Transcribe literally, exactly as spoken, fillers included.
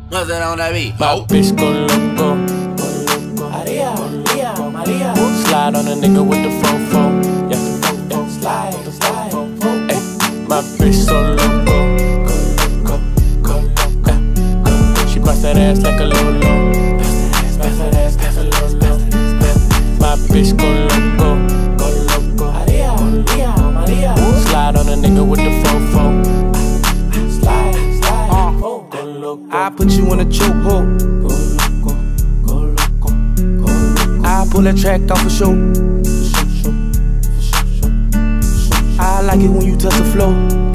No se on that beat. My bitch go loco. Maria, Maria, Maria. Slide on a nigga with the fofo. Yeah, yeah. Slide, slide. Ay, my bitch so loco. Go loco, go loco. Yeah. She bust that ass like a lolo. Bust that ass, bust that ass like a lolo. My bitch go loco, go loco. Maria, Maria, Maria. Slide on a nigga with the fofo. Slide, slide. Oh, go loco. I put you in a chokehold. Go loco, go loco, go loco. I pull that track off for show. I like it when you touch the floor.